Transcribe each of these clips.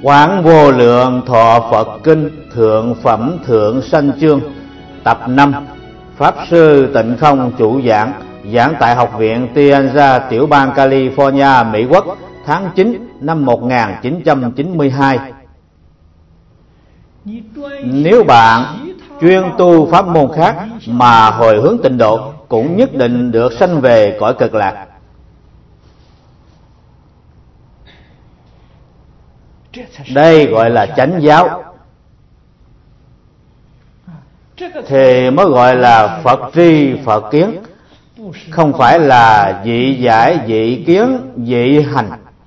Quán Vô Lượng Thọ Phật Kinh Thượng Phẩm Thượng Sanh Chương Tập 5. Pháp Sư Tịnh Không chủ giảng. Giảng tại Học viện Tianza, tiểu bang California, Mỹ Quốc, tháng 9 năm 1992. Nếu bạn chuyên tu pháp môn khác mà hồi hướng tịnh độ, cũng nhất định được sanh về cõi cực lạc. Đây gọi là chánh giáo, thì mới gọi là Phật tri Phật kiến, không phải là dị giải dị kiến dị hành.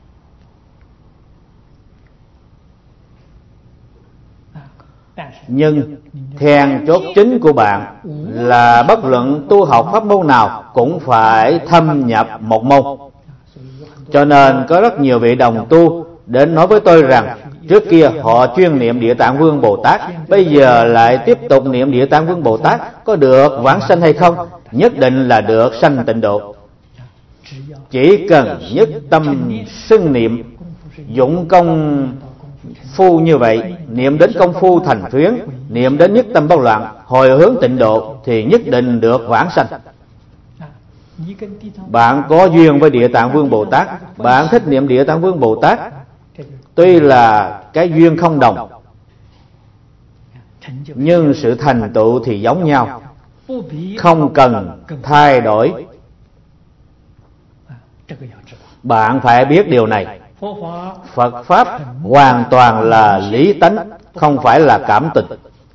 Nhưng then chốt chính của bạn là bất luận tu học pháp môn nào cũng phải thâm nhập một môn. Cho nên có rất nhiều vị đồng tu đến nói với tôi rằng trước kia họ chuyên niệm Địa Tạng Vương Bồ Tát, bây giờ lại tiếp tục niệm Địa Tạng Vương Bồ Tát, có được vãng sanh hay không? Nhất định là được sanh tịnh độ. Chỉ cần nhất tâm xưng niệm, dụng công phu như vậy, niệm đến công phu thành thuyến, niệm đến nhất tâm bất loạn, hồi hướng tịnh độ, thì nhất định được vãng sanh. Bạn có duyên với Địa Tạng Vương Bồ Tát, bạn thích niệm Địa Tạng Vương Bồ Tát, tuy là cái duyên không đồng, nhưng sự thành tựu thì giống nhau, không cần thay đổi. Bạn phải biết điều này. Phật Pháp hoàn toàn là lý tánh, không phải là cảm tình.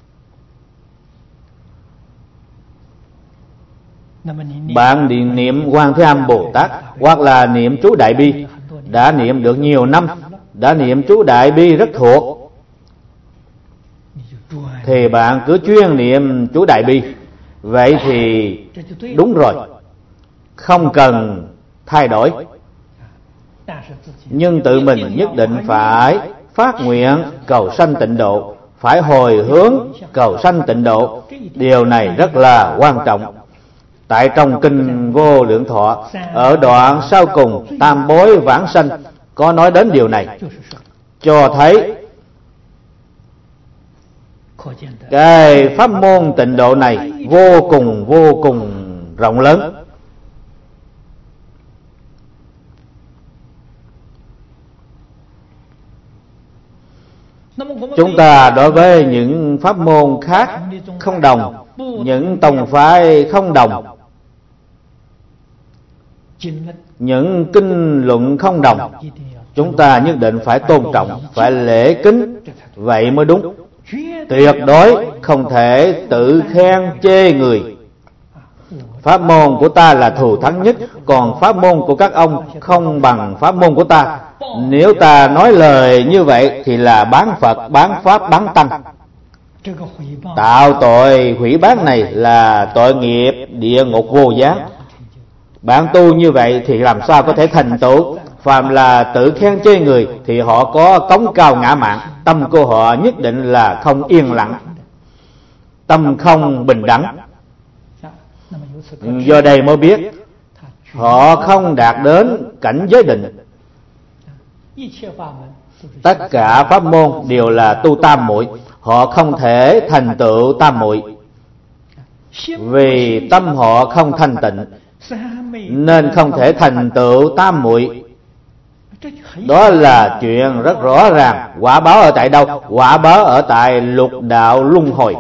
Bạn niệm Quan Thế Âm Bồ Tát hoặc là niệm chú Đại Bi, đã niệm được nhiều năm, đã niệm chú Đại Bi rất thuộc, thì bạn cứ chuyên niệm chú Đại Bi. Vậy thì đúng rồi, không cần thay đổi. Nhưng tự mình nhất định phải phát nguyện cầu sanh tịnh độ, phải hồi hướng cầu sanh tịnh độ. Điều này rất là quan trọng. Tại trong Kinh Vô Lượng Thọ, ở đoạn sau cùng tam bối vãng sanh, có nói đến điều này, cho thấy cái pháp môn tịnh độ này vô cùng rộng lớn. Chúng ta đối với những pháp môn khác không đồng, những tông phái không đồng, những kinh luận không đồng, chúng ta nhất định phải tôn trọng, phải lễ kính, vậy mới đúng. Tuyệt đối không thể tự khen chê người. Pháp môn của ta là thù thắng nhất, còn pháp môn của các ông không bằng pháp môn của ta. Nếu ta nói lời như vậy thì là bán Phật, bán Pháp, bán Tăng. Tạo tội hủy bán này là tội nghiệp địa ngục vô gián. Bạn tu như vậy thì làm sao có thể thành tựu? Phàm là tự khen chê người thì họ có cống cao ngã mạn, tâm của họ nhất định là không yên lặng, tâm không bình đẳng. Do đây mới biết họ không đạt đến cảnh giới định. Tất cả pháp môn đều là tu tam muội, họ không thể thành tựu tam muội, vì tâm họ không thanh tịnh nên không thể thành tựu tam muội. Đó là chuyện rất rõ ràng. Quả báo ở tại đâu? Quả báo ở tại lục đạo luân hồi,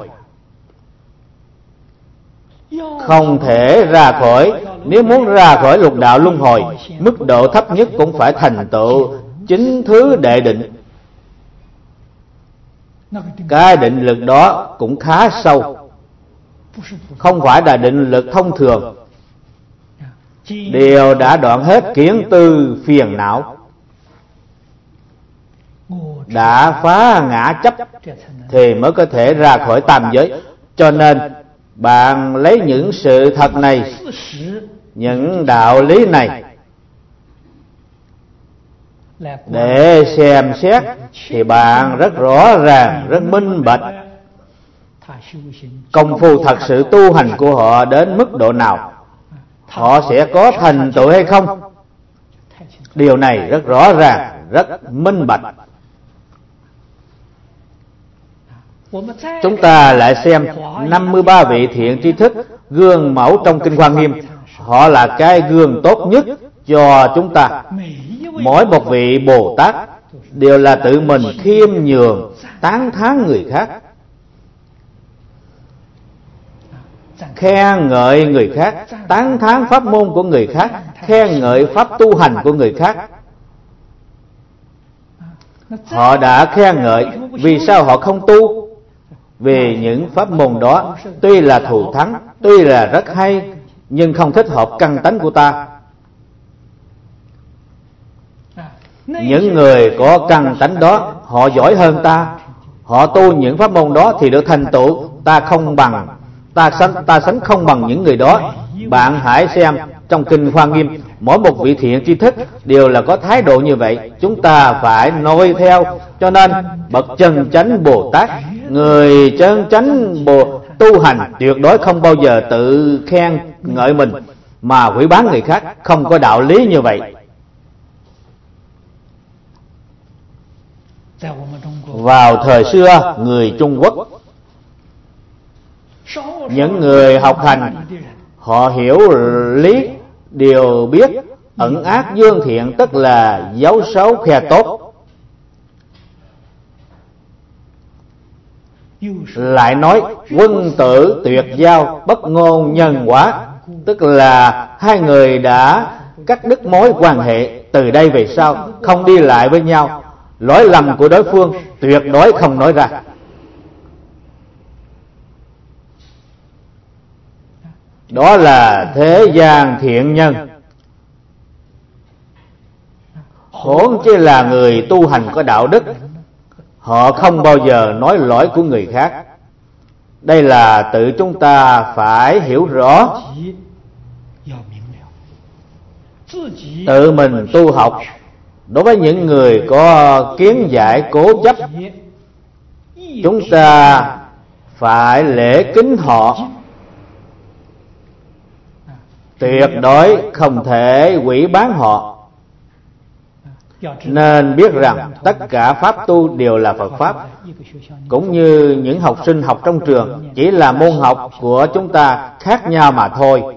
không thể ra khỏi. Nếu muốn ra khỏi lục đạo luân hồi, mức độ thấp nhất cũng phải thành tựu chính thứ đệ định. Cái định lực đó cũng khá sâu, không phải là định lực thông thường. Đều đã đoạn hết kiến tư phiền não, đã phá ngã chấp, thì mới có thể ra khỏi tam giới. Cho nên bạn lấy những sự thật này, những đạo lý này để xem xét, thì bạn rất rõ ràng, rất minh bạch công phu thật sự tu hành của họ đến mức độ nào, họ sẽ có thành tựu hay không. Điều này rất rõ ràng, rất minh bạch. Chúng ta lại xem 53 vị thiện tri thức gương mẫu trong Kinh Hoa Nghiêm. Họ là cái gương tốt nhất cho chúng ta. Mỗi một vị Bồ Tát đều là tự mình khiêm nhường, tán thán người khác, khen ngợi người khác, tán thán pháp môn của người khác, khen ngợi pháp tu hành của người khác. Họ đã khen ngợi, vì sao họ không tu? Vì những pháp môn đó tuy là thù thắng, tuy là rất hay, nhưng không thích hợp căn tánh của ta. Những người có căn tánh đó, họ giỏi hơn ta, họ tu những pháp môn đó thì được thành tựu. Ta không bằng, ta sánh không bằng những người đó. Bạn hãy xem trong Kinh Hoa Nghiêm, mỗi một vị thiện tri thức đều là có thái độ như vậy. Chúng ta phải noi theo. Cho nên bậc chân chánh Bồ Tát, người chân chánh tu hành tuyệt đối không bao giờ tự khen ngợi mình mà hủy báng người khác. Không có đạo lý như vậy. Vào thời xưa người Trung Quốc, những người học hành họ hiểu lý, đều biết ẩn ác dương thiện, tức là dấu xấu khoe tốt. Lại nói quân tử tuyệt giao, bất ngôn nhân quả, tức là hai người đã cắt đứt mối quan hệ, từ đây về sau không đi lại với nhau. Lỗi lầm của đối phương tuyệt đối không nói ra. Đó là thế gian thiện nhân. Huống chi là người tu hành có đạo đức, họ không bao giờ nói lỗi của người khác. Đây là tự chúng ta phải hiểu rõ. Tự mình tu học, đối với những người có kiến giải cố chấp, chúng ta phải lễ kính họ, tuyệt đối không thể hủy báng họ. Nên biết rằng tất cả pháp tu đều là Phật Pháp. Cũng như những học sinh học trong trường, chỉ là môn học của chúng ta khác nhau mà thôi.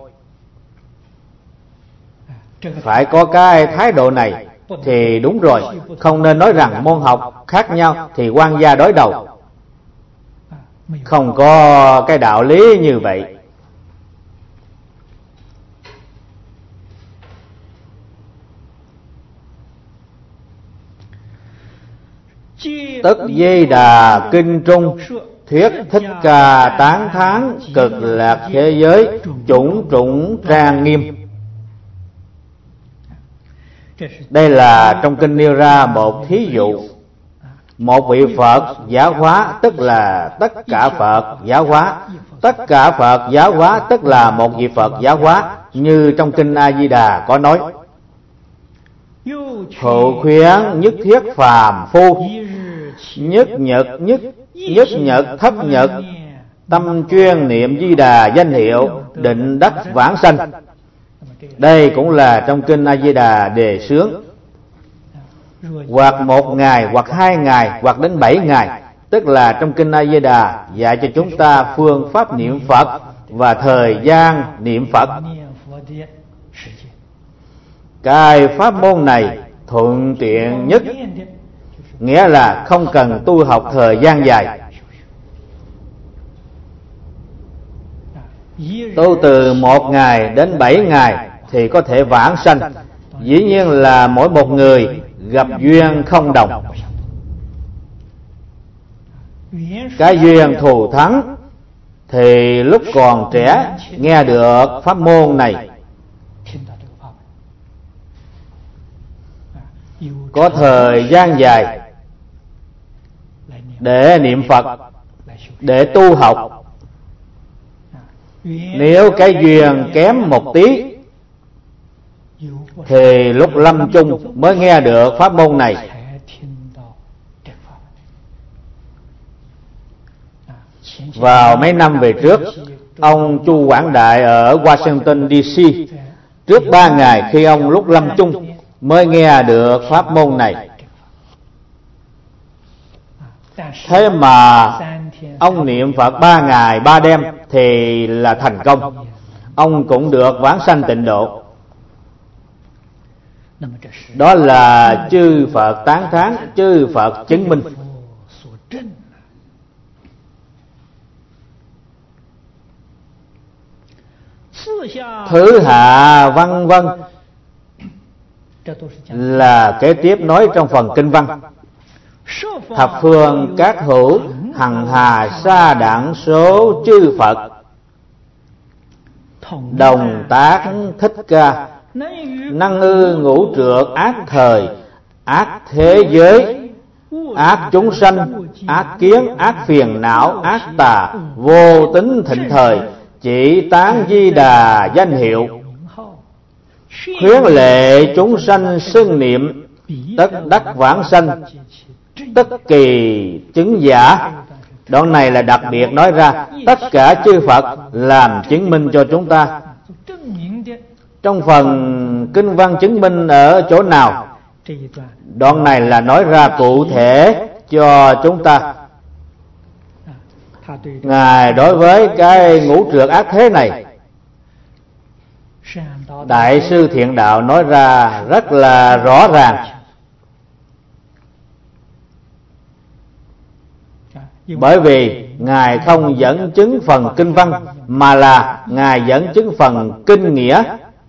Phải có cái thái độ này thì đúng rồi. Không nên nói rằng môn học khác nhau thì quan gia đối đầu. Không có cái đạo lý như vậy. Tất Di Đà Kinh Trung thuyết Thích Ca tán thán cực lạc thế giới chủng chủng trang nghiêm. Đây là trong kinh nêu ra một thí dụ. Một vị Phật giáo hóa, tức là tất cả Phật giáo hóa. Tất cả Phật giáo hóa tức là một vị Phật giáo hóa. Như trong kinh A Di Đà có nói: Thụ khuyến nhất thiết phàm phu, nhất nhật thấp nhật, tâm chuyên niệm Di Đà danh hiệu, định đắc vãng sanh. Đây cũng là trong kinh A Di Đà đề xướng. Hoặc 1 ngày, hoặc 2 ngày, hoặc đến 7 ngày, tức là trong kinh A Di Đà dạy cho chúng ta phương pháp niệm Phật và thời gian niệm Phật. Cái pháp môn này thuận tiện nhất, nghĩa là không cần tu học thời gian dài. Tu từ 1 ngày đến 7 ngày thì có thể vãng sanh. Dĩ nhiên là mỗi một người gặp duyên không đồng. Cái duyên thù thắng thì lúc còn trẻ nghe được pháp môn này, có thời gian dài để niệm Phật, để tu học. Nếu cái duyên kém một tí thì lúc lâm chung mới nghe được pháp môn này. Vào mấy năm về trước, ông Chu Quảng Đại ở Washington DC, trước 3 ngày khi ông lúc lâm chung mới nghe được pháp môn này. Thế mà ông niệm Phật 3 ngày 3 đêm thì là thành công, ông cũng được vãng sanh tịnh độ. Đó là chư Phật tán thán, chư Phật chứng minh. Thứ hạ văn vân là kế tiếp nói trong phần kinh văn. Thập phương các hữu, hằng hà sa đẳng số chư Phật, đồng tác thích ca, năng ư ngũ trược ác thời, ác thế giới, ác chúng sanh, ác kiến, ác phiền não, ác tà, vô tính thịnh thời, chỉ tán Di Đà danh hiệu, khuyến lệ chúng sanh xưng niệm, tất đắc vãng sanh, tất kỳ chứng giả. Đoạn này là đặc biệt nói ra tất cả chư Phật làm chứng minh cho chúng ta. Trong phần kinh văn chứng minh ở chỗ nào? Đoạn này là nói ra cụ thể cho chúng ta. Ngài đối với cái ngũ trược ác thế này, Đại sư Thiện Đạo nói ra rất là rõ ràng. Bởi vì Ngài không dẫn chứng phần kinh văn, mà là Ngài dẫn chứng phần kinh nghĩa.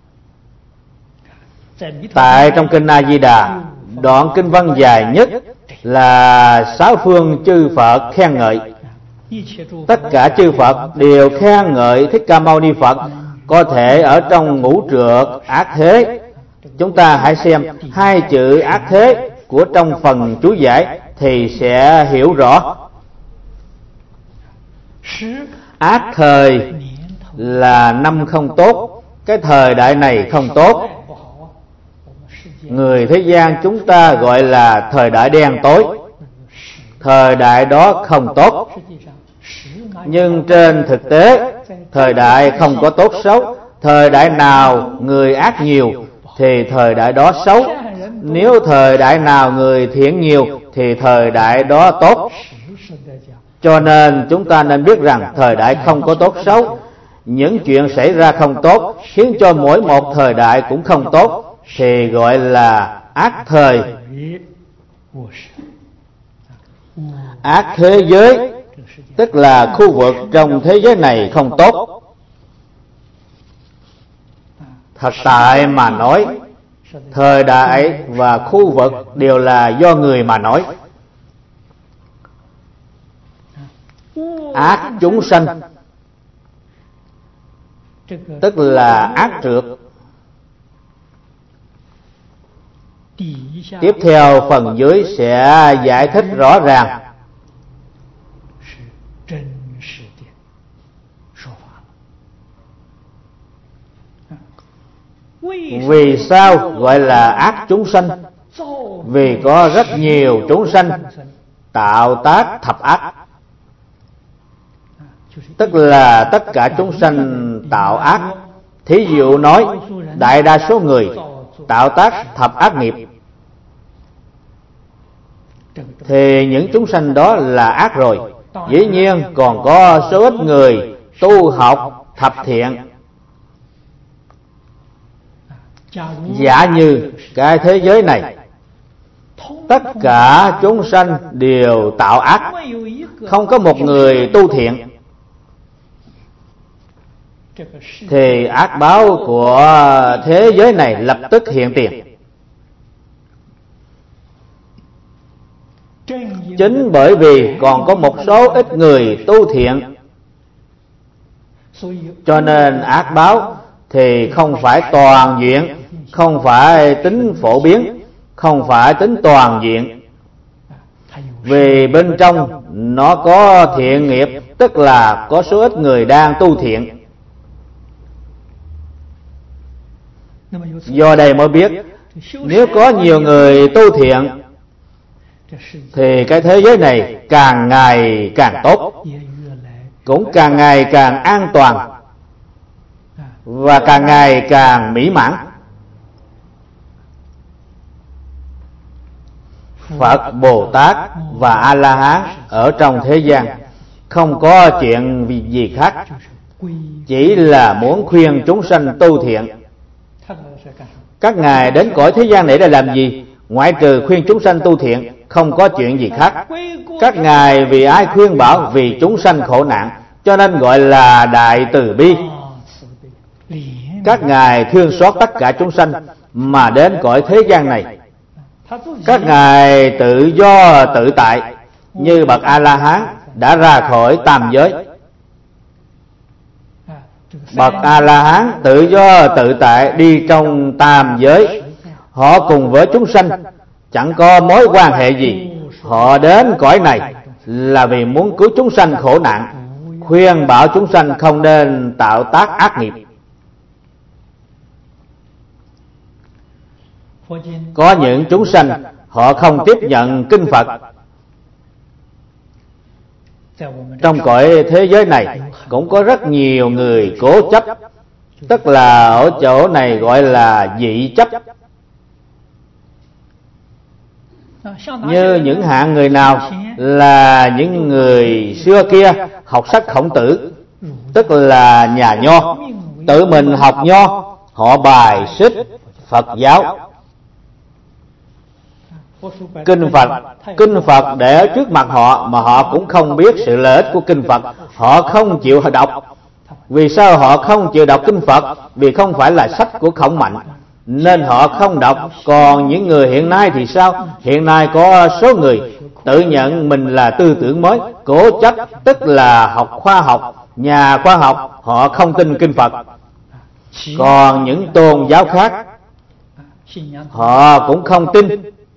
Tại trong kinh A Di Đà, đoạn kinh văn dài nhất là 6 phương chư Phật khen ngợi. Tất cả chư Phật đều khen ngợi Thích Ca Mâu Ni Phật có thể ở trong ngũ trược ác thế. Chúng ta hãy xem 2 chữ ác thế của trong phần chú giải thì sẽ hiểu rõ. Ác thời là năm không tốt, cái thời đại này không tốt. Người thế gian chúng ta gọi là thời đại đen tối. Thời đại đó không tốt. Nhưng trên thực tế, thời đại không có tốt xấu. Thời đại nào người ác nhiều thì thời đại đó xấu. Nếu thời đại nào người thiện nhiều thì thời đại đó tốt. Cho nên chúng ta nên biết rằng thời đại không có tốt xấu. Những chuyện xảy ra không tốt khiến cho mỗi một thời đại cũng không tốt thì gọi là ác thời. Ác thế giới tức là khu vực trong thế giới này không tốt. Thật tại mà nói, thời đại và khu vực đều là do người mà nói. Ác chúng sanh tức là ác trược. Tiếp theo phần dưới sẽ giải thích rõ ràng. Vì sao gọi là ác chúng sanh? Vì có rất nhiều chúng sanh tạo tác thập ác. Tức là tất cả chúng sanh tạo ác. Thí dụ nói, đại đa số người tạo tác thập ác nghiệp, thì những chúng sanh đó là ác rồi. Dĩ nhiên còn có số ít người tu học thập thiện. Giả như cái thế giới này tất cả chúng sanh đều tạo ác, không có một người tu thiện, thì ác báo của thế giới này lập tức hiện tiền. Chính bởi vì còn có một số ít người tu thiện, cho nên ác báo thì không phải toàn diện, không phải tính phổ biến, không phải tính toàn diện. Vì bên trong nó có thiện nghiệp, tức là có số ít người đang tu thiện. Do đây mới biết, nếu có nhiều người tu thiện thì cái thế giới này càng ngày càng tốt, cũng càng ngày càng an toàn và càng ngày càng mỹ mãn. Phật, Bồ Tát và A-la-hán ở trong thế gian không có chuyện gì khác, chỉ là muốn khuyên chúng sanh tu thiện. Các ngài đến cõi thế gian này để làm gì? Ngoại trừ khuyên chúng sanh tu thiện, không có chuyện gì khác. Các ngài vì ai khuyên bảo? Vì chúng sanh khổ nạn, cho nên gọi là đại từ bi. Các ngài thương xót tất cả chúng sanh mà đến cõi thế gian này. Các ngài tự do tự tại, như bậc A-la-hán đã ra khỏi tam giới. Bậc A-la-hán tự do tự tại đi trong tam giới. Họ cùng với chúng sanh chẳng có mối quan hệ gì. Họ đến cõi này là vì muốn cứu chúng sanh khổ nạn, khuyên bảo chúng sanh không nên tạo tác ác nghiệp. Có những chúng sanh họ không tiếp nhận kinh Phật. Trong cõi thế giới này cũng có rất nhiều người cố chấp, tức là ở chỗ này gọi là dị chấp. Như những hạng người nào? Là những người xưa kia học sách Khổng Tử, tức là nhà Nho, tự mình học Nho. Họ bài xích Phật giáo. Kinh Phật để ở trước mặt họ mà họ cũng không biết sự lợi ích của kinh Phật. Họ không chịu đọc. Vì sao họ không chịu đọc kinh Phật? Vì không phải là sách của Khổng Mạnh, nên họ không đọc. Còn những người hiện nay thì sao? Hiện nay có số người tự nhận mình là tư tưởng mới, cố chấp, tức là học khoa học, nhà khoa học. Họ không tin kinh Phật. Còn những tôn giáo khác họ cũng không tin.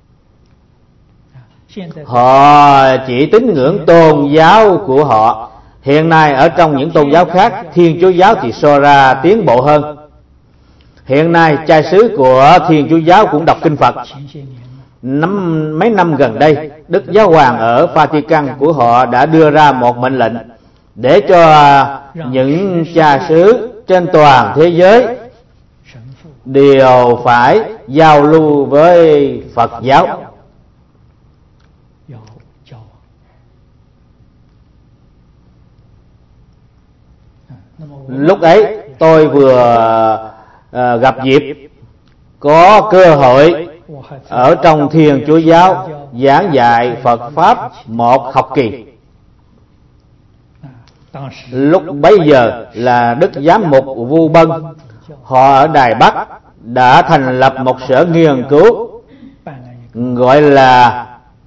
Họ chỉ tín ngưỡng tôn giáo của họ. Hiện nay ở trong những tôn giáo khác, Thiên Chúa giáo thì so ra tiến bộ hơn. Hiện nay cha xứ của Thiên Chúa giáo cũng đọc kinh Phật. Mấy năm gần đây, Đức Giáo Hoàng ở Vatican của họ đã đưa ra một mệnh lệnh để cho những cha xứ trên toàn thế giới đều phải giao lưu với Phật giáo. Lúc ấy tôi vừa gặp dịp có cơ hội ở trong Thiên Chúa giáo giảng dạy Phật Pháp một học kỳ. Lúc bấy giờ là Đức Giám mục Vu Bân, họ ở Đài Bắc đã thành lập một sở nghiên cứu gọi là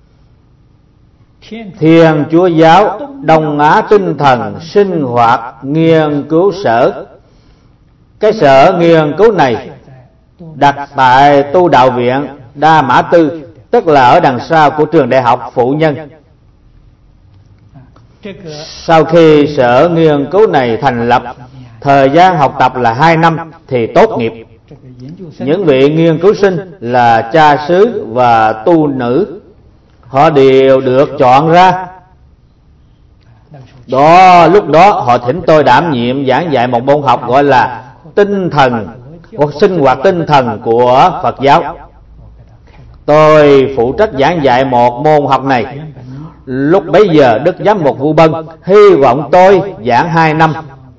Thiên Chúa giáo Đông Á Tinh Thần Sinh Hoạt Nghiên cứu Sở. Cái sở nghiên cứu này đặt tại Tu Đạo Viện Đa Mã Tư, tức là ở đằng sau của trường đại học Phụ Nhân. Sau khi sở nghiên cứu này thành lập, thời gian học tập là 2 năm thì tốt nghiệp. Những vị nghiên cứu sinh là cha xứ và tu nữ, họ đều được chọn ra. Lúc đó họ thỉnh tôi đảm nhiệm giảng dạy một môn học gọi là tinh thần hoặc sinh hoạt tinh thần của Phật giáo. Tôi phụ trách giảng dạy một môn học này. Lúc bấy giờ Đức Giám mục Vu Bân hy vọng tôi giảng 2 năm,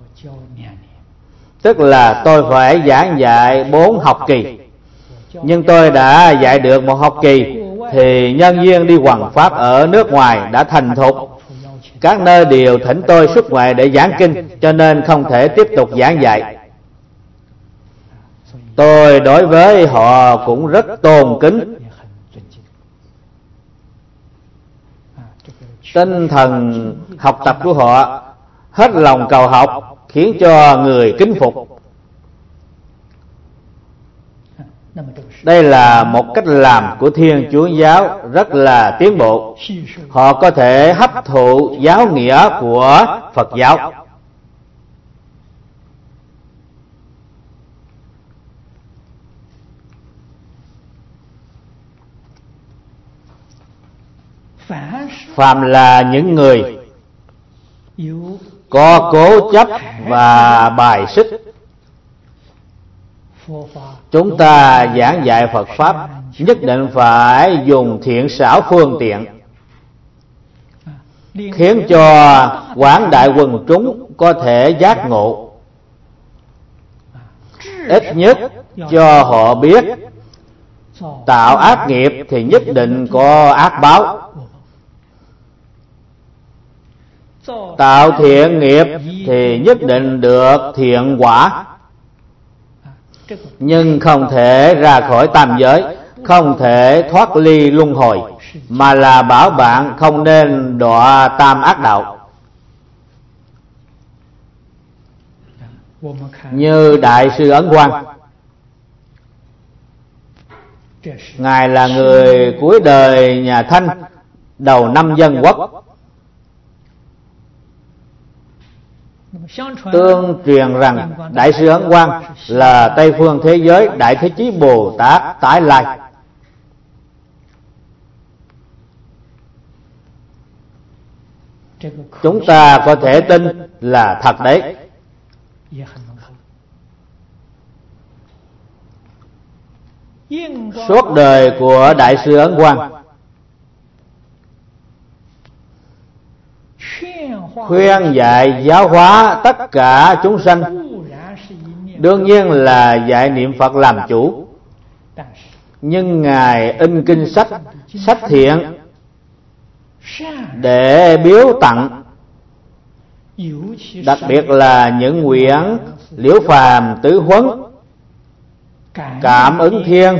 tức là tôi phải giảng dạy 4 học kỳ. Nhưng tôi đã dạy được 1 học kỳ thì nhân viên đi hoằng pháp ở nước ngoài đã thành thục. Các nơi đều thỉnh tôi xuất ngoại để giảng kinh, cho nên không thể tiếp tục giảng dạy. Tôi đối với họ cũng rất tôn kính. Tinh thần học tập của họ hết lòng cầu học, khiến cho người kính phục. Đây là một cách làm của Thiên Chúa giáo rất là tiến bộ. Họ có thể hấp thụ giáo nghĩa của Phật giáo. Phàm là những người có cố chấp và bài xích, chúng ta giảng dạy Phật Pháp nhất định phải dùng thiện xảo phương tiện. khiến cho quảng đại quần chúng có thể giác ngộ. Ít nhất cho họ biết tạo ác nghiệp thì nhất định có ác báo, tạo thiện nghiệp thì nhất định được thiện quả. Nhưng không thể ra khỏi tam giới, không thể thoát ly luân hồi, mà là bảo bạn không nên đọa tam ác đạo. Như Đại sư Ấn Quang, Ngài là người cuối đời nhà Thanh, đầu năm Dân Quốc. Tương truyền rằng Đại sư Ấn Quang là Tây phương thế giới Đại Thế Chí Bồ Tát tái lai. Chúng ta có thể tin là thật đấy. Suốt đời của Đại sư Ấn Quang khuyên dạy giáo hóa tất cả chúng sanh, đương nhiên là dạy niệm Phật làm chủ. Nhưng Ngài in kinh sách, sách thiện để biếu tặng, đặc biệt là những quyển Liễu Phàm Tứ Huấn, Cảm Ứng Thiên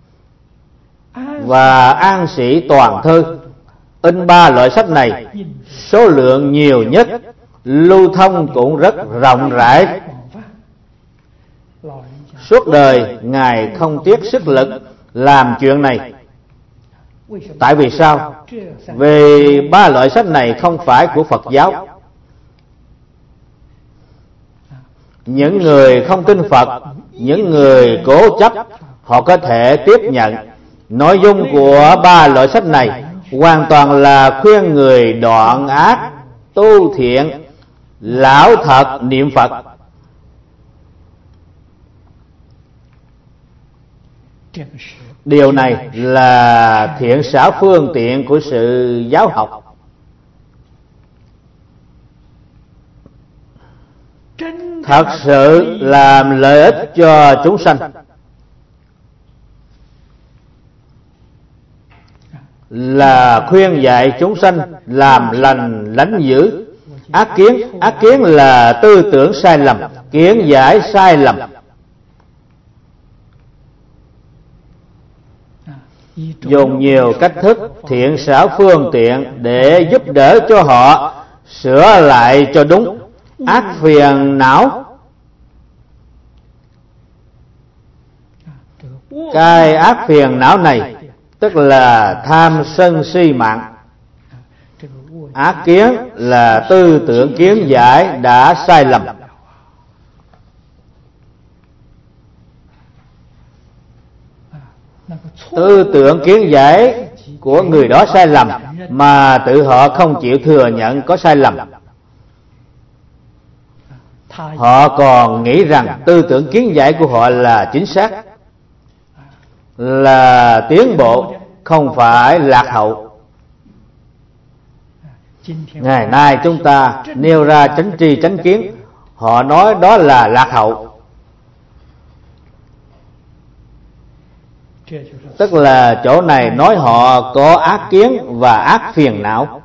và An Sĩ Toàn Thư. In 3 loại sách này, số lượng nhiều nhất, lưu thông cũng rất rộng rãi. Suốt đời Ngài không tiếc sức lực làm chuyện này. Tại vì sao? Vì 3 loại sách này không phải của Phật giáo. Những người không tin Phật, những người cố chấp, họ có thể tiếp nhận. Nội dung của 3 loại sách này hoàn toàn là khuyên người đoạn ác, tu thiện, lão thật niệm Phật. Điều này là thiện xảo phương tiện của sự giáo học. Thật sự làm lợi ích cho chúng sanh, là khuyên dạy chúng sanh làm lành lánh dữ ác kiến. Ác kiến là tư tưởng sai lầm, kiến giải sai lầm. Dùng nhiều cách thức thiện xảo phương tiện để giúp đỡ cho họ sửa lại cho đúng. Ác phiền não, cái ác phiền não này tức là tham sân si mạng. Ác kiến là tư tưởng kiến giải đã sai lầm. Tư tưởng kiến giải của người đó sai lầm mà tự họ không chịu thừa nhận có sai lầm. Họ còn nghĩ rằng tư tưởng kiến giải của họ là chính xác, là tiến bộ, không phải lạc hậu. Ngày nay chúng ta nêu ra chánh tri chánh kiến, họ nói đó là lạc hậu. Tức là chỗ này nói họ có ác kiến và ác phiền não.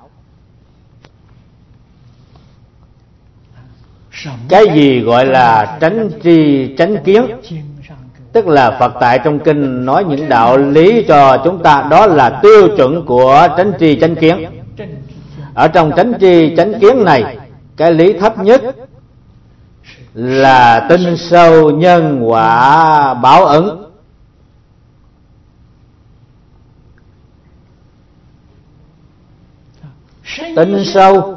Cái gì gọi là chánh tri chánh kiến? Tức là Phật tại trong kinh nói những đạo lý cho chúng ta, đó là tiêu chuẩn của chánh tri chánh kiến. Ở trong chánh tri chánh kiến này, cái lý thấp nhất là tin sâu nhân quả báo ứng. Tin sâu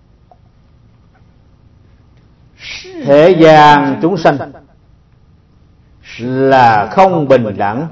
thế gian chúng sanh là không bình đẳng,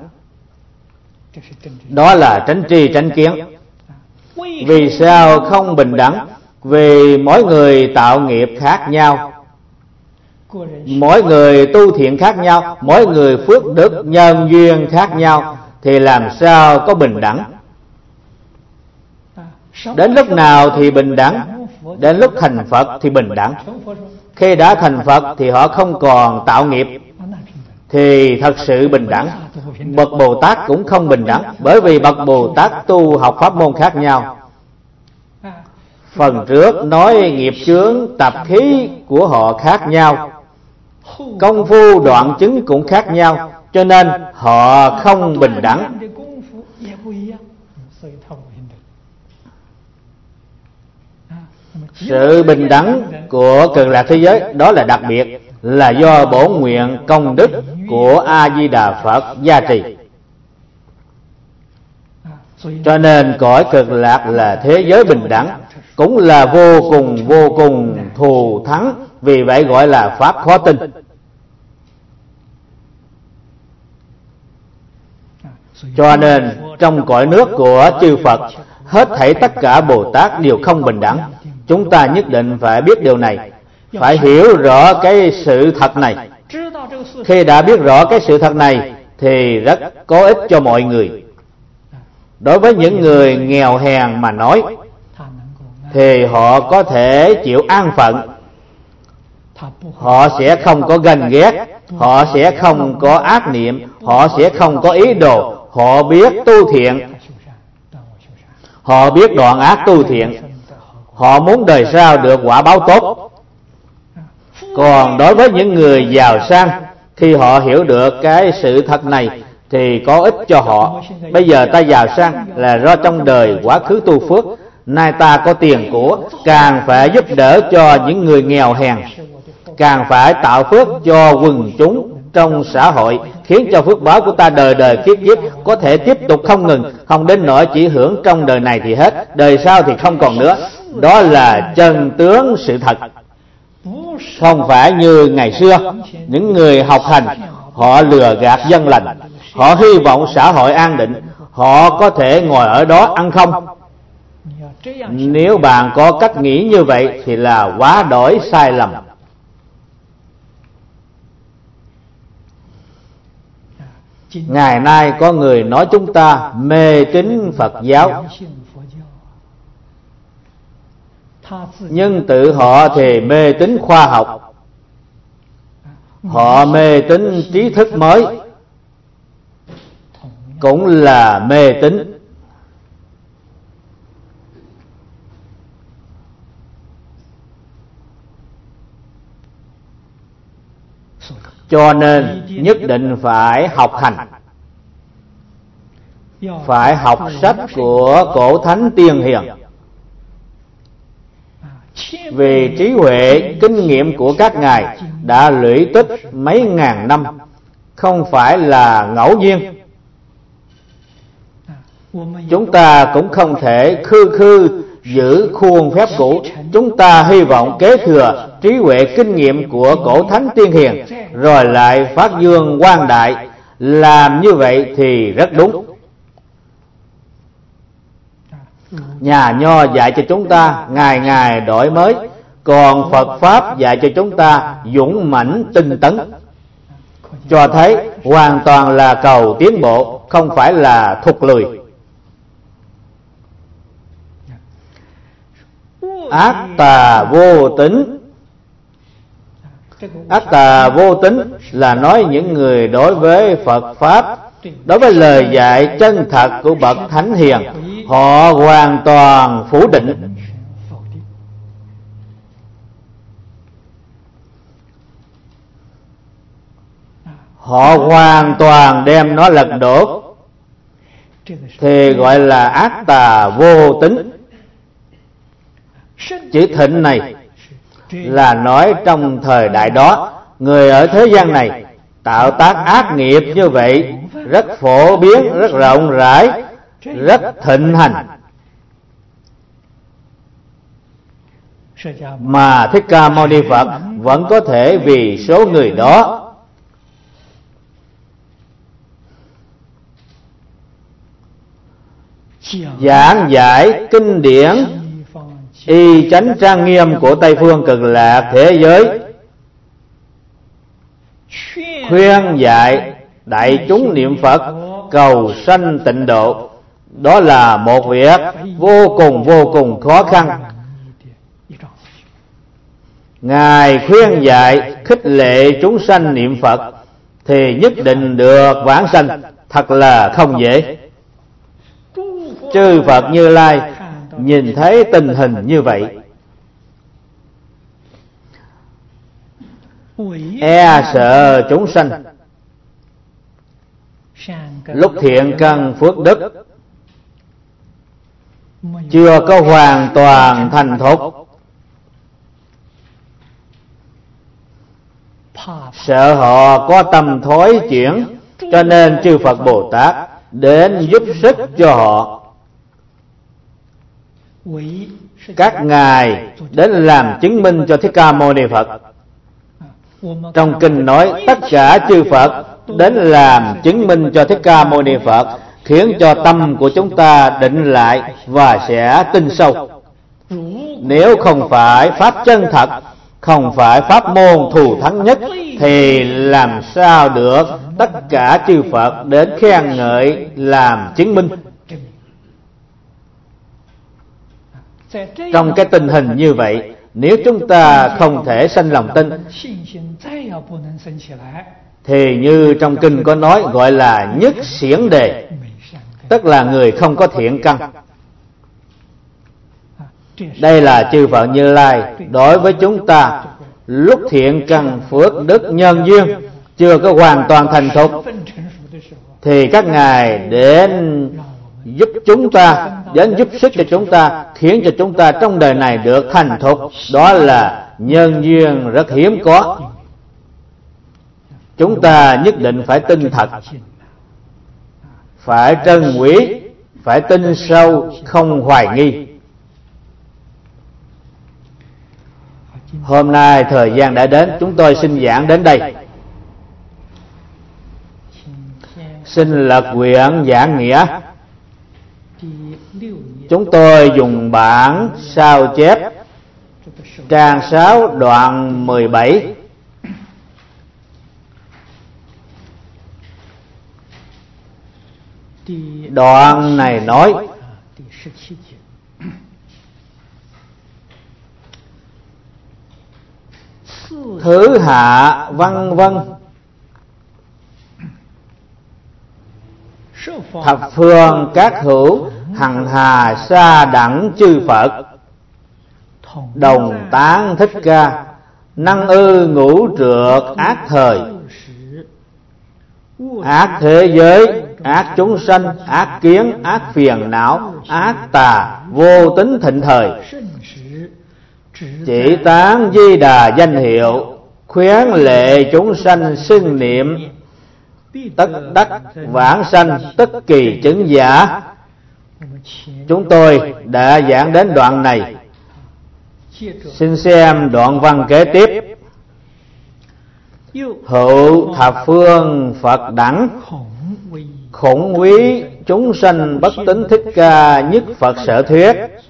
đó là chánh tri chánh kiến. Vì sao không bình đẳng? Vì mỗi người tạo nghiệp khác nhau, mỗi người tu thiện khác nhau, mỗi người phước đức nhân duyên khác nhau, thì làm sao có bình đẳng? Đến lúc nào thì bình đẳng? Đến lúc thành Phật thì bình đẳng. Khi đã thành Phật thì họ không còn tạo nghiệp, thì thật sự bình đẳng. Bậc Bồ Tát cũng không bình đẳng, bởi vì bậc Bồ Tát tu học pháp môn khác nhau. Phần trước nói nghiệp chướng tập khí của họ khác nhau, công phu đoạn chứng cũng khác nhau, cho nên họ không bình đẳng. Sự bình đẳng của Cực Lạc thế giới đó là đặc biệt, là do bổn nguyện công đức của A Di Đà Phật gia trì. Cho nên cõi Cực Lạc là thế giới bình đẳng, cũng là vô cùng thù thắng, vì vậy gọi là pháp khó tin. Cho nên trong cõi nước của chư Phật, hết thảy tất cả Bồ Tát đều không bình đẳng. Chúng ta nhất định phải biết điều này, phải hiểu rõ cái sự thật này. Khi đã biết rõ cái sự thật này thì rất có ích cho mọi người. Đối với những người nghèo hèn mà nói, thì họ có thể chịu an phận, họ sẽ không có ganh ghét, họ sẽ không có ác niệm, họ sẽ không có ý đồ, họ biết tu thiện, họ biết đoạn ác tu thiện, họ muốn đời sau được quả báo tốt. Còn đối với những người giàu sang, khi họ hiểu được cái sự thật này thì có ích cho họ. Bây giờ ta giàu sang là do trong đời quá khứ tu phước, nay ta có tiền của, càng phải giúp đỡ cho những người nghèo hèn, càng phải tạo phước cho quần chúng trong xã hội, khiến cho phước báo của ta đời đời kiếp kiếp có thể tiếp tục không ngừng, không đến nỗi chỉ hưởng trong đời này thì hết, đời sau thì không còn nữa. Đó là chân tướng sự thật. Không phải như ngày xưa, những người học hành họ lừa gạt dân lành, họ hy vọng xã hội an định, họ có thể ngồi ở đó ăn không. Nếu bạn có cách nghĩ như vậy thì là quá đổi sai lầm. Ngày nay có người nói chúng ta mê tín Phật giáo, nhưng tự họ thì mê tín khoa học, họ mê tín trí thức mới, cũng là mê tín. Cho nên nhất định phải học hành, phải học sách của cổ thánh tiên hiền. Vì trí huệ, kinh nghiệm của các ngài đã lũy tích mấy ngàn năm, không phải là ngẫu nhiên. Chúng ta cũng không thể khư giữ khuôn phép cũ. Chúng ta hy vọng kế thừa trí huệ kinh nghiệm của cổ thánh tiên hiền, rồi lại phát dương quang đại. Làm như vậy thì rất đúng. Nhà Nho dạy cho chúng ta ngày ngày đổi mới, còn Phật Pháp dạy cho chúng ta dũng mãnh tinh tấn, cho thấy hoàn toàn là cầu tiến bộ, không phải là thụt lùi. Ác tà vô tín. Ác tà vô tín là nói những người đối với Phật Pháp, đối với lời dạy chân thật của bậc thánh hiền, họ hoàn toàn phủ định. Họ hoàn toàn đem nó lật đổ, thì gọi là ác tà vô tín. Chữ thịnh này là nói trong thời đại đó, người ở thế gian này tạo tác ác nghiệp như vậy rất phổ biến, rất rộng rãi, rất thịnh hành. Mà Thích Ca Mâu Ni Phật vẫn có thể vì số người đó giảng giải kinh điển y chánh trang nghiêm của Tây Phương Cực Lạc thế giới, khuyên dạy đại chúng niệm Phật cầu sanh tịnh độ, Đó là một việc vô cùng khó khăn. Ngài khuyên dạy khích lệ chúng sanh niệm Phật thì nhất định được vãng sanh, thật là không dễ. Chư Phật Như Lai nhìn thấy tình hình như vậy, e sợ chúng sanh lúc thiện căn phước đức chưa có hoàn toàn thành thục, sợ họ có tâm thối chuyển, cho nên chư Phật Bồ Tát đến giúp sức cho họ. Các ngài đến làm chứng minh cho Thích Ca Mâu Ni Phật. Trong kinh nói tất cả chư Phật đến làm chứng minh cho Thích Ca Mâu Ni Phật, khiến cho tâm của chúng ta định lại và sẽ tin sâu. Nếu không phải pháp chân thật, không phải pháp môn thù thắng nhất, thì làm sao được tất cả chư Phật đến khen ngợi làm chứng minh. Trong cái tình hình như vậy, nếu chúng ta không thể sanh lòng tin, thì như trong kinh có nói gọi là nhất xiển đề, tức là người không có thiện căn. Đây là chư Phật Như Lai đối với chúng ta lúc thiện căn phước đức nhân duyên chưa có hoàn toàn thành thục, thì các ngài đến giúp chúng ta, đến giúp sức cho chúng ta, khiến cho chúng ta trong đời này được thành thục. Đó là nhân duyên rất hiếm có. Chúng ta nhất định phải tin thật, phải trân quý, phải tin sâu, không hoài nghi. Hôm nay thời gian đã đến, chúng tôi xin giảng đến đây. Xin lật quyển giảng nghĩa. Chúng tôi dùng bản sao chép trang 6 đoạn 17. Đoạn này nói: thứ hạ vân vân, thập phương các hữu, hằng hà sa đẳng chư Phật, đồng tán Thích Ca, năng ư ngũ trược ác thời, ác thế giới, ác chúng sanh, ác kiến, ác phiền não, ác tà, vô tính thịnh thời, chỉ tán Di Đà danh hiệu, khuyến lệ chúng sanh xưng niệm, tất đắc vãng sanh, tức kỳ chứng giả. Chúng tôi đã giảng đến đoạn này. Xin xem đoạn văn kế tiếp. Hữu thập phương Phật đẳng, khủng quý chúng sanh bất tín Thích Ca nhất Phật sở thuyết,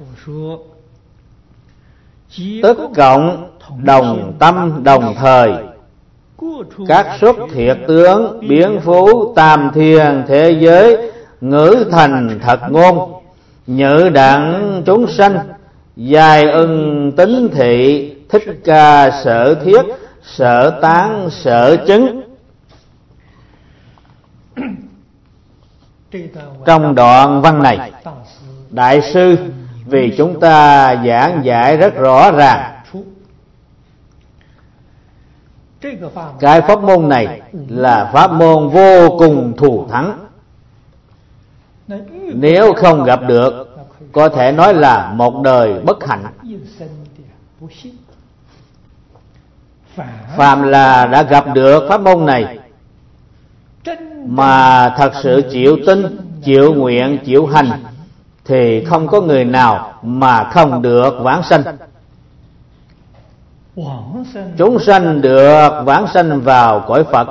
tức cộng đồng tâm đồng thời, các xuất thiệt tướng biến phú tam thiên thế giới, ngữ thành thật ngôn, nhự đặng chúng sanh, dài ưng tín thị, Thích Ca sở thiết, sở tán sở chứng. Trong đoạn văn này, Đại sư vì chúng ta giảng giải rất rõ ràng. Cái pháp môn này là pháp môn vô cùng thù thắng. Nếu không gặp được, có thể nói là một đời bất hạnh. Phàm là đã gặp được pháp môn này mà thật sự chịu tin, chịu nguyện, chịu hành, thì không có người nào mà không được vãng sanh. Chúng sanh được vãng sanh vào cõi Phật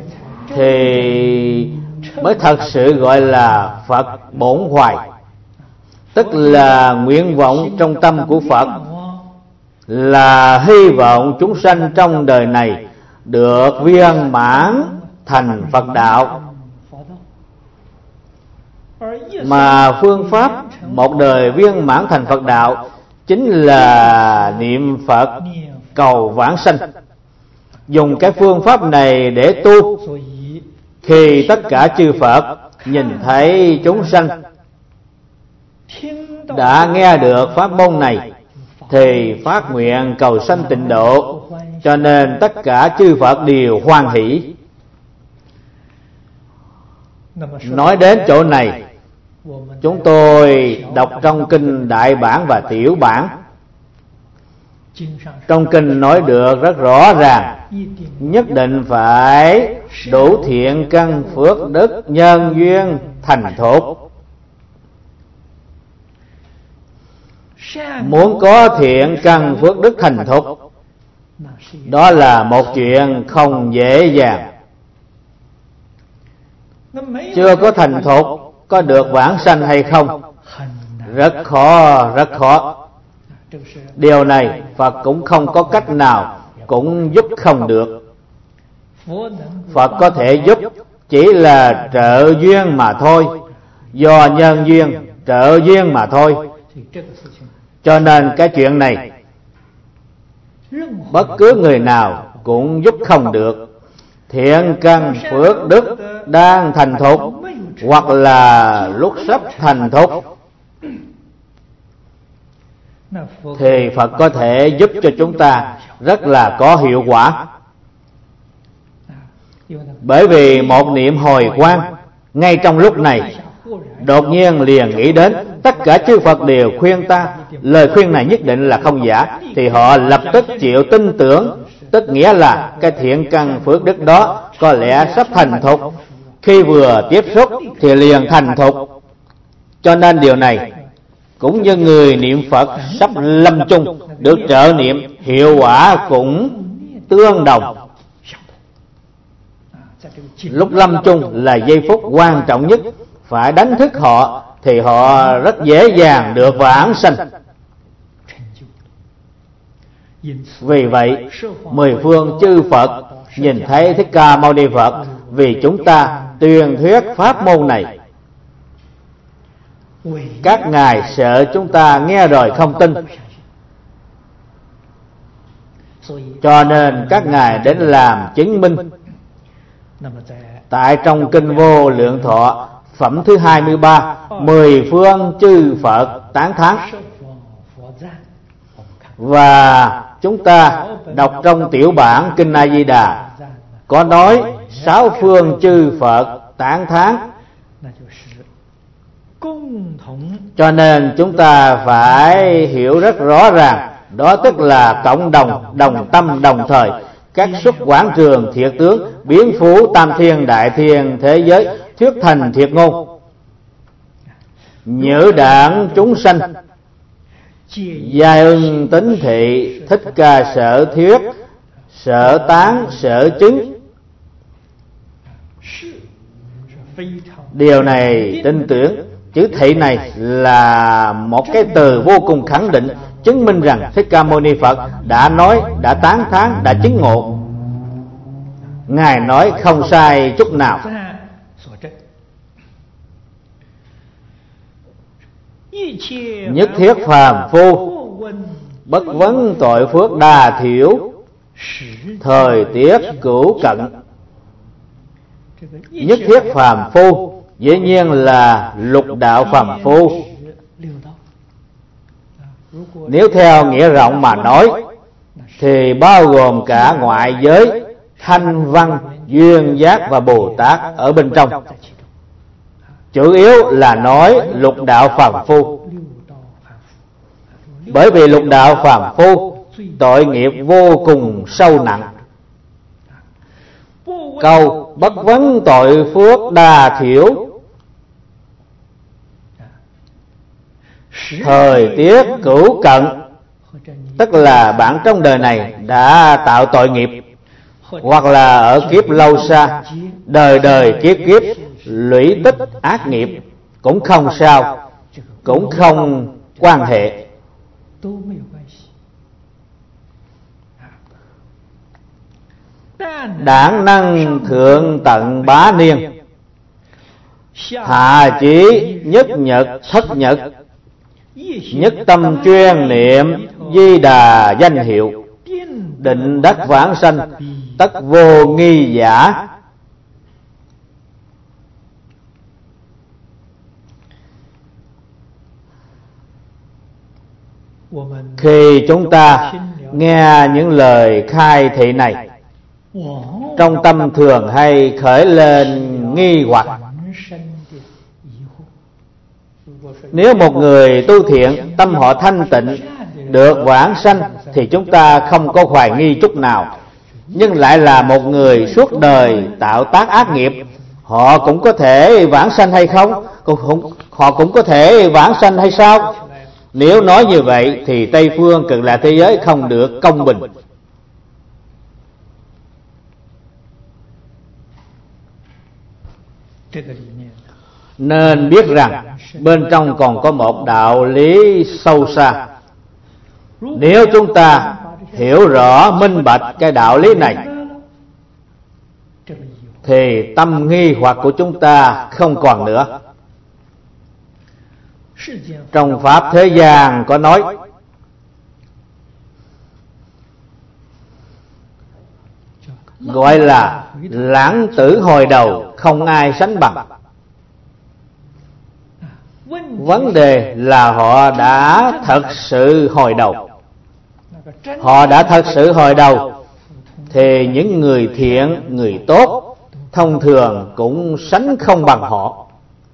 thì mới thật sự gọi là Phật bổn hoài, tức là nguyện vọng trong tâm của Phật, là hy vọng chúng sanh trong đời này được viên mãn thành Phật đạo. Mà phương pháp một đời viên mãn thành Phật đạo chính là niệm Phật cầu vãng sanh. Dùng cái phương pháp này để tu, khi tất cả chư Phật nhìn thấy chúng sanh đã nghe được pháp môn này thì phát nguyện cầu sanh tịnh độ, cho nên tất cả chư Phật đều hoan hỷ. Nói đến chỗ này, chúng tôi đọc trong kinh Đại Bản và Tiểu Bản. Trong kinh nói được rất rõ ràng, nhất định phải đủ thiện căn phước đức nhân duyên thành thục. Muốn có thiện căn phước đức thành thục, đó là một chuyện không dễ dàng. Chưa có thành thục, có được vãng sanh hay không? Rất khó, rất khó. Điều này Phật cũng không có cách nào, cũng giúp không được. Phật có thể giúp chỉ là trợ duyên mà thôi, do nhân duyên trợ duyên mà thôi. Cho nên cái chuyện này bất cứ người nào cũng giúp không được. Thiện căn phước đức đang thành thục hoặc là lúc sắp thành thục thì Phật có thể giúp cho chúng ta rất là có hiệu quả. Bởi vì một niệm hồi quang ngay trong lúc này, đột nhiên liền nghĩ đến tất cả chư Phật đều khuyên ta, lời khuyên này nhất định là không giả, thì họ lập tức chịu tin tưởng, tức nghĩa là cái thiện căn phước đức đó có lẽ sắp thành thục. Khi vừa tiếp xúc thì liền thành thục. Cho nên điều này cũng như người niệm Phật sắp lâm chung được trợ niệm, hiệu quả cũng tương đồng. Lúc lâm chung là giây phút quan trọng nhất, phải đánh thức họ thì họ rất dễ dàng được vãng sanh. Vì vậy, mười phương chư Phật nhìn thấy Thích Ca Mâu Ni Phật vì chúng ta tuyên thuyết pháp môn này. Các ngài sợ chúng ta nghe rồi không tin, cho nên các ngài đến làm chứng minh. Tại trong kinh Vô Lượng Thọ phẩm thứ 23, mười phương chư Phật tán thán. Và chúng ta đọc trong Tiểu Bản kinh A Di Đà có nói sáu phương chư Phật tán thán. Cho nên chúng ta phải hiểu rất rõ ràng, đó tức là cộng đồng, đồng tâm, đồng thời, các xuất quảng trường thiệt tướng, biến phú tam thiên đại thiên thế giới, thuyết thành thiệt ngôn, nhữ đảng chúng sanh, giai ưng tín thị, thích ca sở thuyết, sở tán, sở chứng. Điều này tin tưởng. Chữ thị này là một cái từ vô cùng khẳng định, chứng minh rằng Thích Ca Mâu Ni Phật đã nói, đã tán thán, đã chứng ngộ. Ngài nói không sai chút nào. Nhất thiết phàm phu, bất vấn tội phước đa thiểu, thời tiết cửu cận. Nhất thiết phàm phu dĩ nhiên là lục đạo phàm phu. Nếu theo nghĩa rộng mà nói thì bao gồm cả ngoại giới, thanh văn, duyên giác và Bồ Tát ở bên trong. Chủ yếu là nói lục đạo phàm phu. Bởi vì lục đạo phàm phu tội nghiệp vô cùng sâu nặng. Câu bất vấn tội phước đa thiểu, thời tiết cửu cận, tức là bạn trong đời này đã tạo tội nghiệp, hoặc là ở kiếp lâu xa, đời đời kiếp kiếp lũy tích ác nghiệp, cũng không sao, cũng không quan hệ. Đảng năng thượng tận bá niên, hạ chỉ nhất nhật thất nhật, nhất tâm chuyên niệm Di Đà danh hiệu, định đắc vãng sanh, tất vô nghi giả. Khi chúng ta nghe những lời khai thị này, trong tâm thường hay khởi lên nghi hoặc. Nếu một người tu thiện, tâm họ thanh tịnh, được vãng sanh, thì chúng ta không có hoài nghi chút nào. Nhưng lại là một người suốt đời tạo tác ác nghiệp, họ cũng có thể vãng sanh hay không? Họ cũng có thể vãng sanh hay sao? Nếu nói như vậy thì Tây Phương Cực Lạc thế giới không được công bình. Nên biết rằng bên trong còn có một đạo lý sâu xa. Nếu chúng ta hiểu rõ minh bạch cái đạo lý này, thì tâm nghi hoặc của chúng ta không còn nữa. Trong Pháp thế gian có nói, gọi là lãng tử hồi đầu, không ai sánh bằng. Vấn đề là họ đã thật sự hồi đầu. Họ đã thật sự hồi đầu thì những người thiện, người tốt thông thường cũng sánh không bằng họ.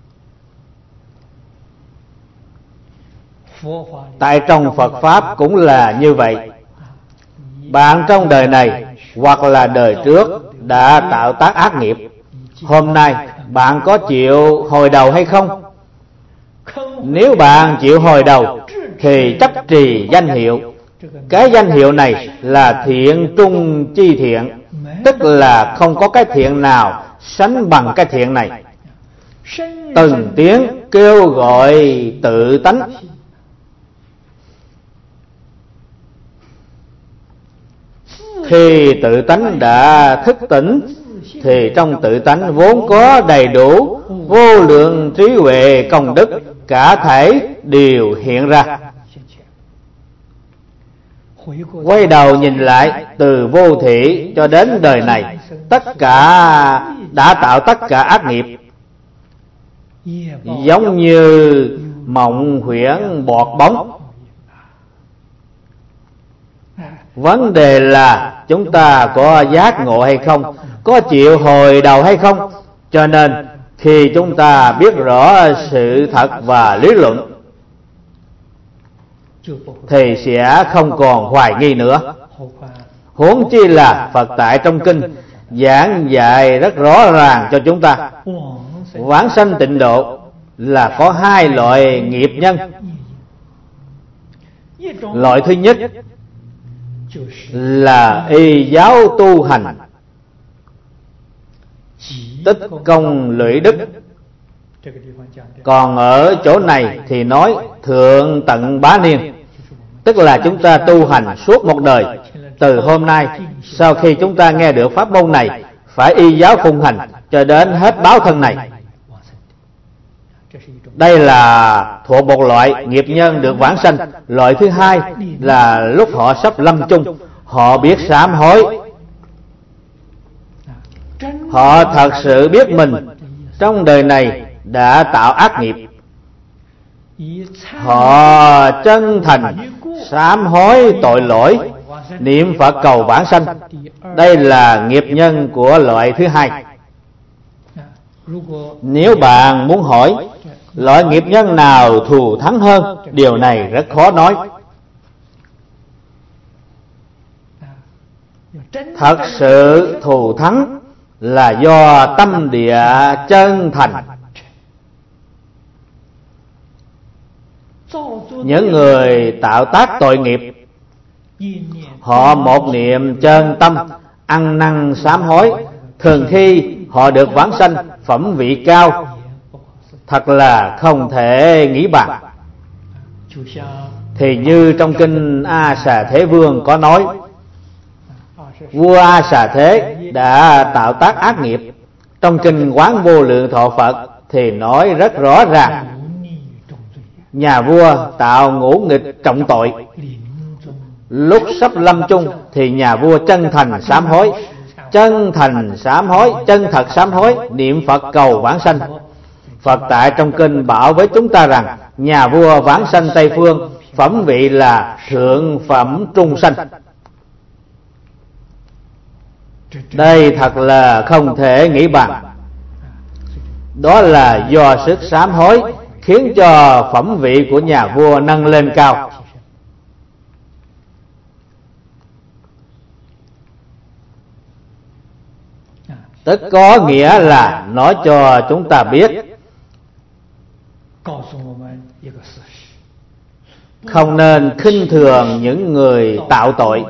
Tại trong Phật Pháp cũng là như vậy. Bạn trong đời này hoặc là đời trước đã tạo tác ác nghiệp, hôm nay bạn có chịu hồi đầu hay không? Nếu bạn chịu hồi đầu thì chấp trì danh hiệu. Cái danh hiệu này là thiện trung chi thiện, tức là không có cái thiện nào sánh bằng cái thiện này. Từng tiếng kêu gọi tự tánh. Khi tự tánh đã thức tỉnh thì trong tự tánh vốn có đầy đủ vô lượng trí huệ công đức, cả thảy đều hiện ra. Quay đầu nhìn lại, từ vô thủy cho đến đời này, tất cả đã tạo tất cả ác nghiệp, giống như mộng huyễn bọt bóng. Vấn đề là chúng ta có giác ngộ hay không, có chịu hồi đầu hay không. Cho nên khi chúng ta biết rõ sự thật và lý luận thì sẽ không còn hoài nghi nữa. Huống chi là Phật tại trong kinh giảng dạy rất rõ ràng cho chúng ta, vãng sanh tịnh độ là có hai loại nghiệp nhân. Loại thứ nhất là y giáo tu hành, tích công lũy đức. Còn ở chỗ này thì nói thượng tận bá niên, tức là chúng ta tu hành suốt một đời. Từ hôm nay, sau khi chúng ta nghe được pháp môn này, phải y giáo phụng hành cho đến hết báo thân này. Đây là thuộc một loại nghiệp nhân được vãng sanh. Loại thứ hai là lúc họ sắp lâm chung, họ biết sám hối. Họ thật sự biết mình trong đời này đã tạo ác nghiệp, họ chân thành sám hối tội lỗi, niệm Phật cầu vãng sanh. Đây là nghiệp nhân của loại thứ hai. Nếu bạn muốn hỏi loại nghiệp nhân nào thù thắng hơn, điều này rất khó nói. Thật sự thù thắng là do tâm địa chân thành. Những người tạo tác tội nghiệp, họ một niệm chân tâm, ăn năn sám hối, thường khi họ được vãng sanh phẩm vị cao, thật là không thể nghĩ bàn. Thì như trong kinh A Xà Thế Vương có nói, vua A Xà Thế đã tạo tác ác nghiệp. Trong kinh Quán Vô Lượng Thọ Phật thì nói rất rõ ràng, nhà vua tạo ngũ nghịch trọng tội. Lúc sắp lâm chung thì nhà vua chân thành sám hối, chân thật sám hối, niệm Phật cầu vãng sanh. Phật tại trong kinh bảo với chúng ta rằng nhà vua vãng sanh Tây Phương, phẩm vị là thượng phẩm trung sanh. Đây thật là không thể nghĩ bàn. Đó là do sức sám hối khiến cho phẩm vị của nhà vua nâng lên cao. Tức có nghĩa là nói cho chúng ta biết, không nên khinh thường những người tạo tội,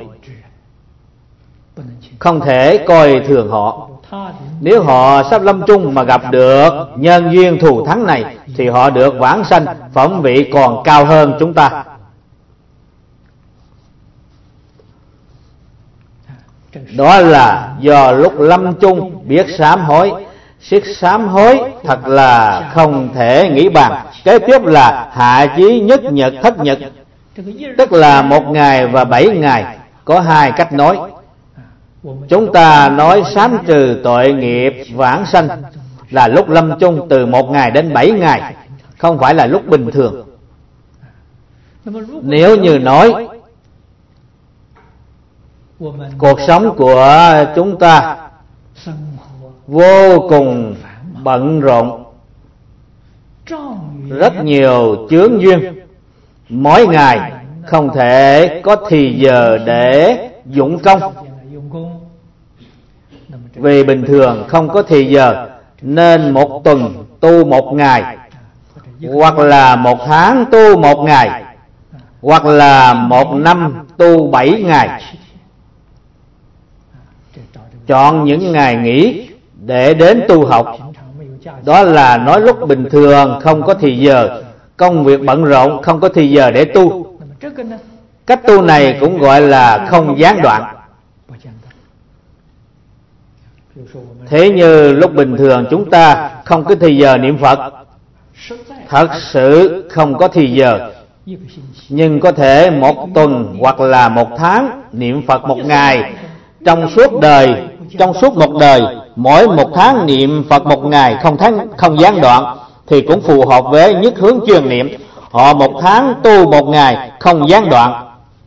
không thể coi thường họ. Nếu họ sắp lâm chung mà gặp được nhân duyên thù thắng này thì họ được vãng sanh, phẩm vị còn cao hơn chúng ta. Đó là do lúc lâm chung biết sám hối. Sức sám hối thật là không thể nghĩ bàn. Kế tiếp là hạ chí nhất nhật thất nhật, tức là 1 ngày và 7 ngày. Có 2 cách nói. Chúng ta nói sám trừ tội nghiệp vãng sanh là lúc lâm chung từ 1 ngày đến 7 ngày, không phải là lúc bình thường. Nếu như nói cuộc sống của chúng ta vô cùng bận rộn, rất nhiều chướng duyên, mỗi ngày không thể có thì giờ để dụng công. Vì bình thường không có thì giờ nên 1 tuần tu 1 ngày, hoặc là 1 tháng tu 1 ngày, hoặc là 1 năm tu 7 ngày. Chọn những ngày nghỉ để đến tu học. Đó là nói lúc bình thường không có thì giờ, công việc bận rộn, không có thì giờ để tu. Cách tu này cũng gọi là không gián đoạn. Thế như lúc bình thường chúng ta không có thì giờ niệm Phật, thật sự không có thì giờ, nhưng có thể 1 tuần hoặc là 1 tháng niệm Phật 1 ngày. Trong suốt một đời, mỗi 1 tháng niệm Phật 1 ngày không gián đoạn thì cũng phù hợp với nhất hướng chuyên niệm. Họ 1 tháng tu 1 ngày không gián đoạn.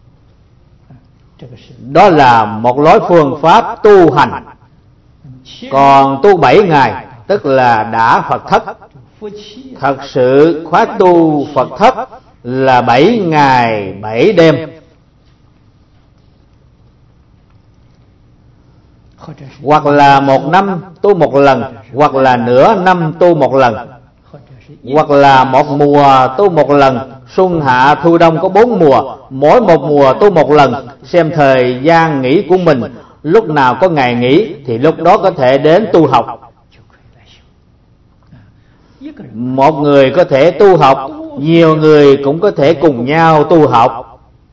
Đó là một lối phương pháp tu hành. Còn tu 7 ngày tức là đã Phật thất. Thật sự khóa tu Phật thất là 7 ngày 7 đêm. Hoặc là 1 năm tu 1 lần, hoặc là nửa năm tu 1 lần, hoặc là 1 mùa tu 1 lần. Xuân hạ thu đông có 4 mùa, mỗi một mùa tu 1 lần. Xem thời gian nghỉ của mình, lúc nào có ngày nghỉ thì lúc đó có thể đến tu học. Một người có thể tu học, nhiều người cũng có thể cùng nhau tu học.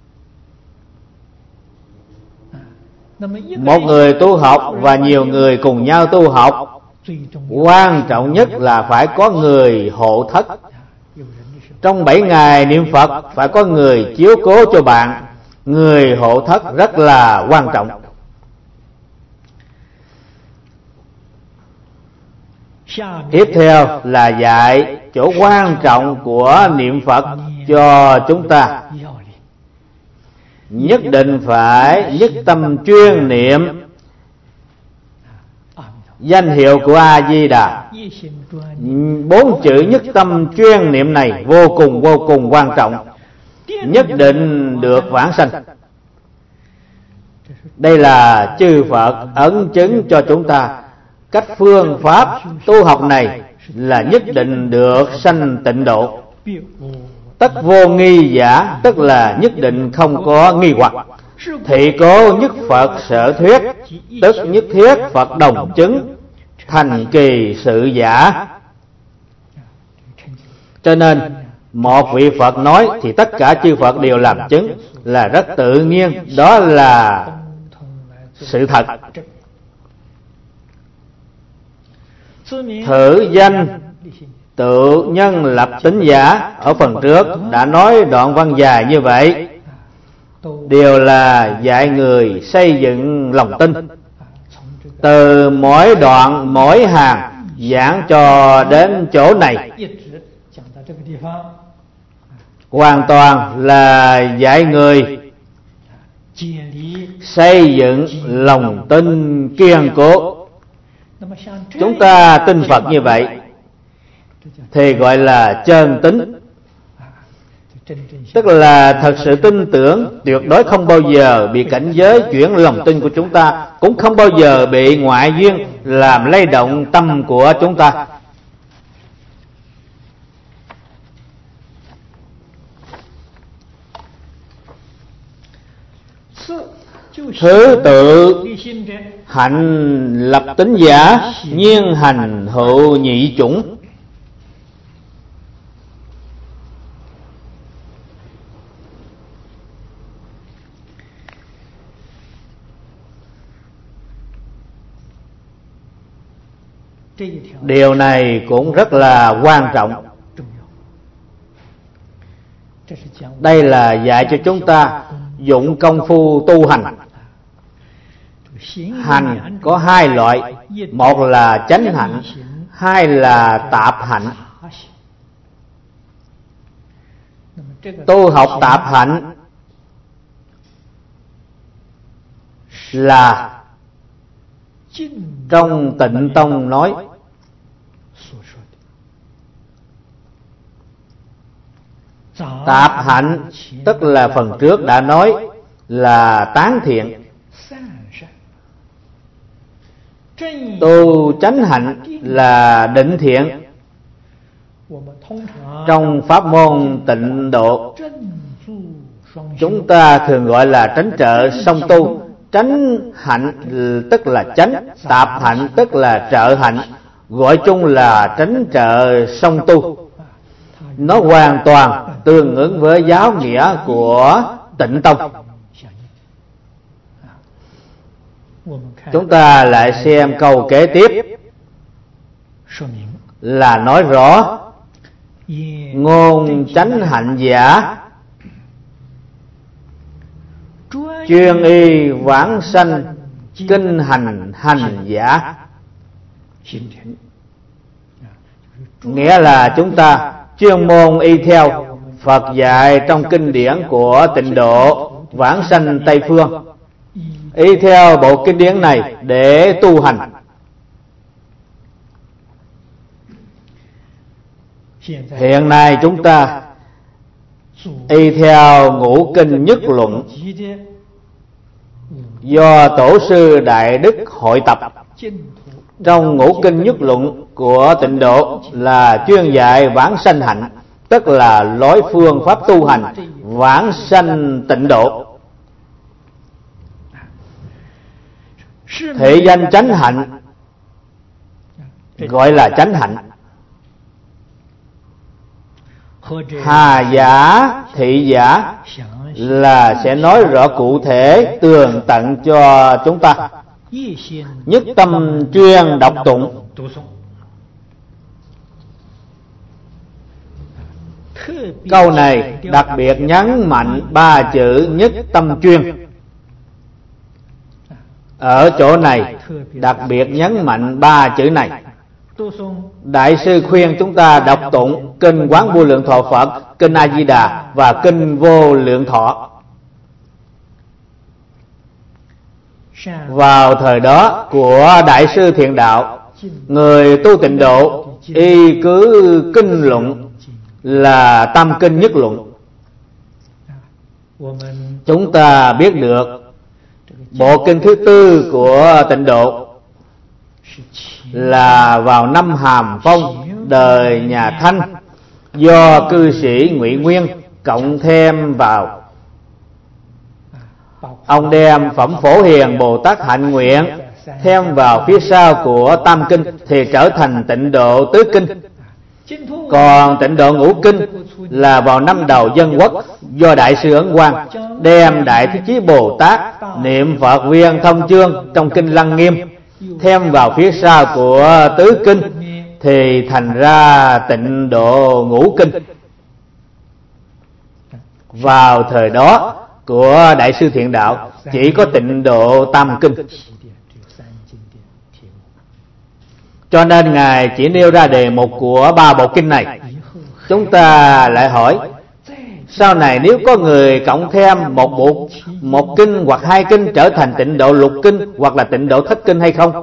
Một người tu học và nhiều người cùng nhau tu học, quan trọng nhất là phải có người hộ thất. Trong 7 ngày niệm Phật phải có người chiếu cố cho bạn. Người hộ thất rất là quan trọng. Tiếp theo là dạy chỗ quan trọng của niệm Phật cho chúng ta. Nhất định phải nhất tâm chuyên niệm danh hiệu của A Di Đà. 4 chữ nhất tâm chuyên niệm này vô cùng quan trọng, nhất định được vãng sanh. Đây là chư Phật ấn chứng cho chúng ta. Cách phương pháp tu học này là nhất định được sanh tịnh độ. Tất vô nghi giả, tức là nhất định không có nghi hoặc. Thị cố nhất Phật sở thuyết, tức nhất thiết Phật đồng chứng, thành kỳ sự giả. Cho nên một vị Phật nói thì tất cả chư Phật đều làm chứng, là rất tự nhiên. Đó là sự thật. Thử danh Tự nhân lập tính giả ở phần trước đã nói đoạn văn dài như vậy, đều là dạy người xây dựng lòng tin. Từ mỗi đoạn mỗi hàng giảng cho đến chỗ này, hoàn toàn là dạy người xây dựng lòng tin kiên cố. Chúng ta tin Phật như vậy thì gọi là chân tín, tức là thật sự tin tưởng, tuyệt đối không bao giờ bị cảnh giới chuyển lòng tin của chúng ta, cũng không bao giờ bị ngoại duyên làm lay động tâm của chúng ta. Thứ tự hạnh lập tính giả, nhiên hành hữu nhị chủng. Điều này cũng rất là quan trọng. Đây là dạy cho chúng ta dụng công phu tu hành. Hành có hai loại, một là chánh hạnh, hai là tạp hạnh. Tu học tạp hạnh là trong Tịnh Tông nói tạp hạnh, tức là phần trước đã nói là tán thiện. Tu chánh hạnh là định thiện. Trong pháp môn Tịnh Độ, chúng ta thường gọi là tránh trợ song tu. Chánh hạnh tức là chánh, tạp hạnh tức là trợ hạnh, gọi chung là tránh trợ song tu. Nó hoàn toàn tương ứng với giáo nghĩa của Tịnh Tông. Chúng ta lại xem câu kế tiếp là nói rõ ngôn chánh hạnh giả chuyên y vãng sanh kinh hành hành giả. Nghĩa là chúng ta chuyên môn y theo Phật dạy trong kinh điển của Tịnh Độ vãng sanh Tây Phương, y theo bộ kinh điển này để tu hành. Hiện nay chúng ta y theo ngũ kinh nhất luận do Tổ sư Đại Đức hội tập. Trong ngũ kinh nhất luận của Tịnh Độ là chuyên dạy vãng sanh hạnh, tức là lối phương pháp tu hành vãng sanh tịnh độ. Thị danh chánh hạnh gọi là chánh hạnh. Hà giả, thị giả là sẽ nói rõ cụ thể tường tận cho chúng ta. Nhất tâm chuyên đọc tụng. Câu này đặc biệt nhấn mạnh ba chữ nhất tâm chuyên. Ở chỗ này đặc biệt nhấn mạnh ba chữ này. Đại sư khuyên chúng ta đọc tụng kinh Quán Vô Lượng Thọ Phật, kinh A Di Đà và kinh Vô Lượng Thọ. Vào thời đó của Đại sư Thiện Đạo, người tu Tịnh Độ y cứ kinh luận là tam kinh nhất luận. Chúng ta biết được bộ kinh thứ tư của Tịnh Độ là vào năm Hàm Phong đời nhà Thanh, do cư sĩ Ngụy Nguyên cộng thêm vào. Ông đem phẩm Phổ Hiền Bồ Tát hạnh nguyện thêm vào phía sau của tam kinh thì trở thành Tịnh Độ tứ kinh. Còn Tịnh Độ ngũ kinh là vào năm đầu Dân Quốc, do Đại sư Ấn Quang đem Đại Thế Chí Bồ Tát niệm Phật Viên Thông Chương trong kinh Lăng Nghiêm thêm vào phía sau của tứ kinh, thì thành ra Tịnh Độ Ngũ Kinh. Vào thời đó của Đại sư Thiện Đạo chỉ có Tịnh Độ Tam Kinh, cho nên Ngài chỉ nêu ra đề mục của 3 bộ kinh này. Chúng ta lại hỏi, sau này nếu có người cộng thêm một kinh hoặc 2 kinh trở thành Tịnh Độ Lục Kinh hoặc là Tịnh Độ Thất Kinh hay không?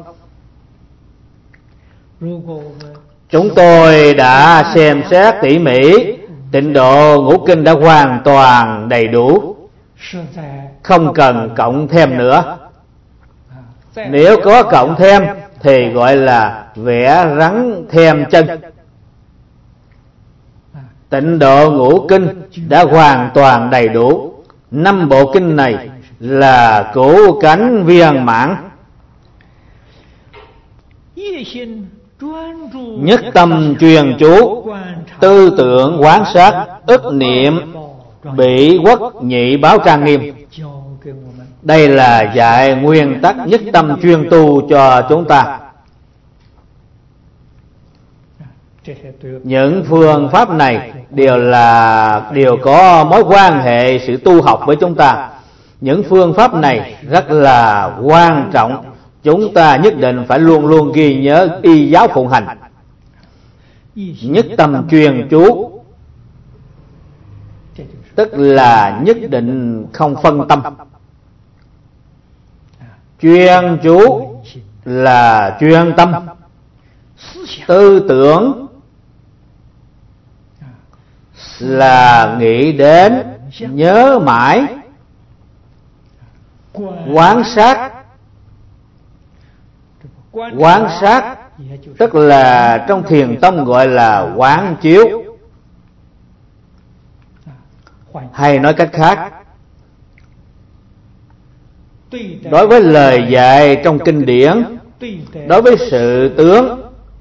Chúng tôi đã xem xét tỉ mỉ, Tịnh Độ Ngũ Kinh đã hoàn toàn đầy đủ, không cần cộng thêm nữa. Nếu có cộng thêm thì gọi là vẽ rắn thêm chân. Tịnh Độ Ngũ Kinh đã hoàn toàn đầy đủ. 5 bộ kinh này là cửu cánh viên mãn. Nhất tâm chuyên chú, tư tưởng quán sát, ức niệm bị quốc nhị báo trang nghiêm. Đây là dạy nguyên tắc nhất tâm chuyên tu cho chúng ta. Những phương pháp này đều có mối quan hệ sự tu học với chúng ta. Những phương pháp này rất là quan trọng, chúng ta nhất định phải luôn luôn ghi nhớ y giáo phụng hành. Nhất tâm chuyên chú tức là nhất định không phân tâm. Chuyên chú là chuyên tâm. Tư tưởng là nghĩ đến, nhớ mãi. Quán sát tức là trong thiền tông gọi là quán chiếu. Hay nói cách khác, đối với lời dạy trong kinh điển, đối với sự tướng,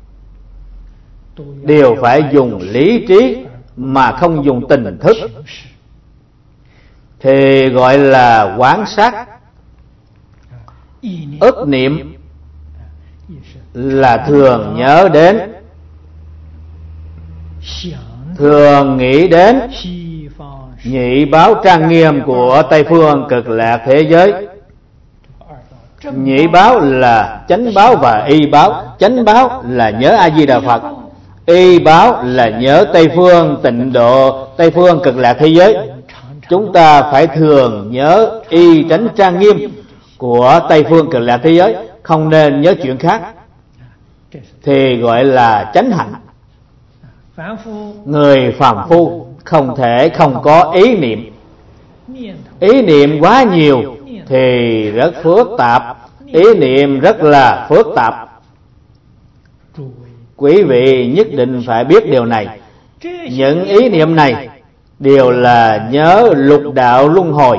đều phải dùng lý trí mà không dùng tình thức, thì gọi là quán sát. Ức niệm là thường nhớ đến, thường nghĩ đến nhị báo trang nghiêm của Tây phương Cực Lạc thế giới. Nhị báo là chánh báo và y báo. Chánh báo là nhớ A Di Đà Phật, y báo là nhớ Tây phương Tịnh Độ, Tây phương Cực Lạc thế giới. Chúng ta phải thường nhớ y chánh trang nghiêm của Tây phương Cực Lạc thế giới, không nên nhớ chuyện khác, thì gọi là chánh hạnh. Người phàm phu không thể không có ý niệm. Ý niệm quá nhiều thì rất phức tạp. Ý niệm rất là phức tạp. Quý vị nhất định phải biết điều này. Những ý niệm này đều là nhớ lục đạo luân hồi,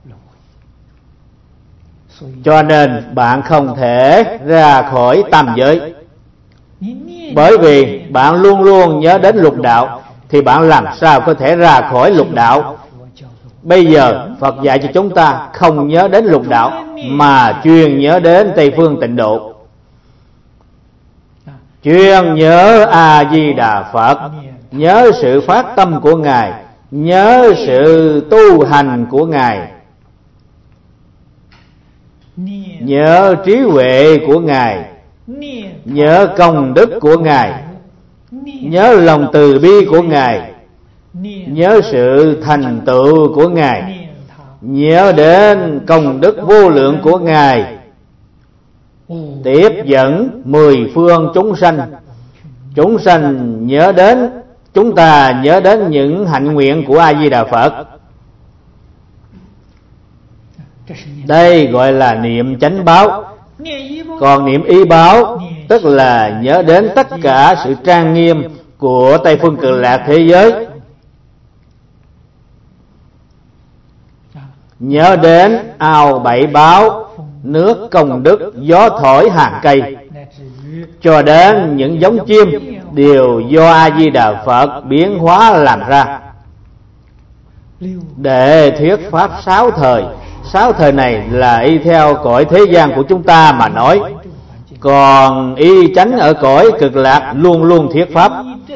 cho nên bạn không thể ra khỏi tam giới. Bởi vì bạn luôn luôn nhớ đến lục đạo, thì bạn làm sao có thể ra khỏi lục đạo? Bây giờ Phật dạy cho chúng ta không nhớ đến lục đạo, mà chuyên nhớ đến Tây phương Tịnh Độ. Chuyên nhớ A Di Đà Phật, nhớ sự phát tâm của Ngài, nhớ sự tu hành của Ngài, nhớ trí huệ của Ngài, nhớ công đức của Ngài, nhớ lòng từ bi của Ngài, nhớ sự thành tựu của Ngài, nhớ đến công đức vô lượng của Ngài, tiếp dẫn 10 phương chúng sanh. Chúng sanh nhớ đến, chúng ta nhớ đến những hạnh nguyện của A Di Đà Phật. Đây gọi là niệm chánh báo. Còn niệm y báo tức là nhớ đến tất cả sự trang nghiêm của Tây phương Cực Lạc thế giới, nhớ đến ao bảy báo, nước công đức, gió thổi hàng cây, cho đến những giống chim đều do A Di Đà Phật biến hóa làm ra. Để thuyết pháp 6 thời. 6 thời này là y theo cõi thế gian của chúng ta mà nói. Còn y chánh ở cõi cực lạc luôn luôn thuyết pháp.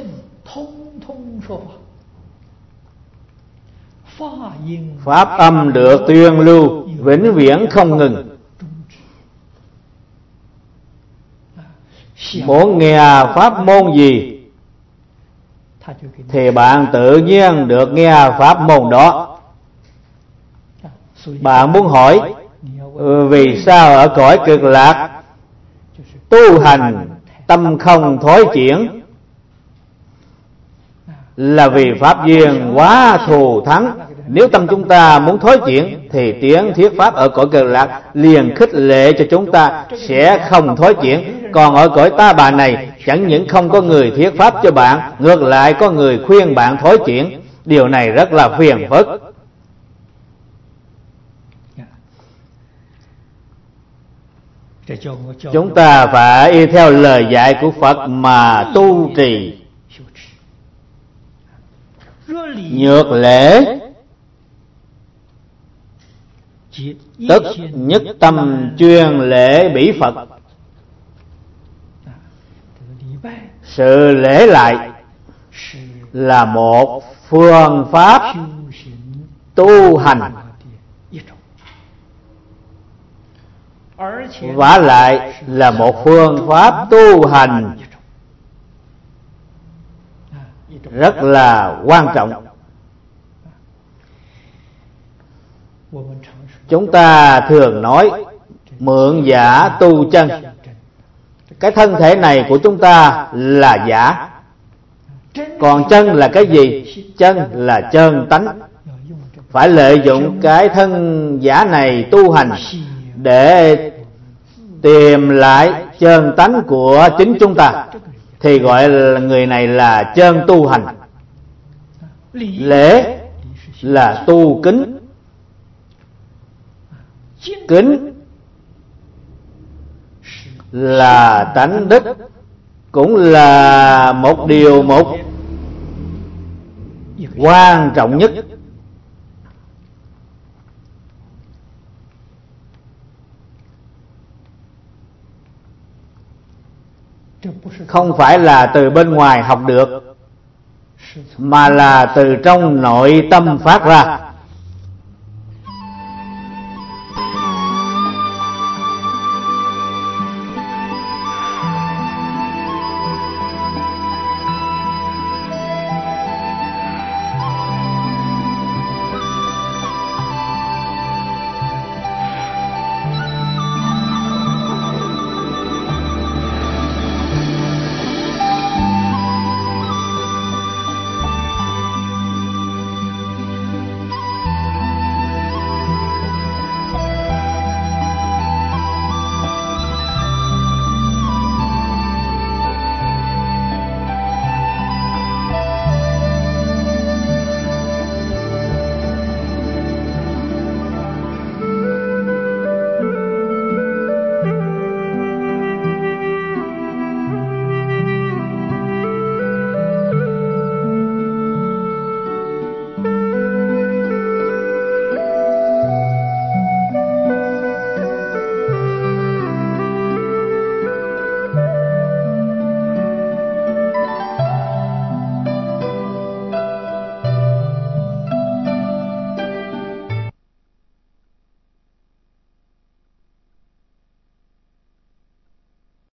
Pháp âm được tuyên lưu vĩnh viễn không ngừng. Muốn nghe pháp môn gì thì bạn tự nhiên được nghe pháp môn đó. Bạn muốn hỏi vì sao ở cõi cực lạc tu hành tâm không thối chuyển, là vì pháp duyên quá thù thắng. Nếu tâm chúng ta muốn thối chuyển thì tiếng thuyết pháp ở cõi cực lạc liền khích lệ cho chúng ta sẽ không thối chuyển. Còn ở cõi ta bà này chẳng những không có người thuyết pháp cho bạn, ngược lại có người khuyên bạn thối chuyển. Điều này rất là phiền phức. Chúng ta phải y theo lời dạy của Phật mà tu trì. Nhược lễ tức nhất tâm chuyên lễ bỉ Phật. Sự lễ lại là một phương pháp tu hành, vả lại là một phương pháp tu hành rất là quan trọng. Chúng ta thường nói mượn giả tu chân. Cái thân thể này của chúng ta là giả. Còn chân là cái gì? Chân là chân tánh. Phải lợi dụng cái thân giả này tu hành để tìm lại chân tánh của chính chúng ta, thì gọi là người này là chân tu hành. Lễ là tu kính. Kính là tánh đức, cũng là một điều quan trọng nhất. Không phải là từ bên ngoài học được, mà là từ trong nội tâm phát ra.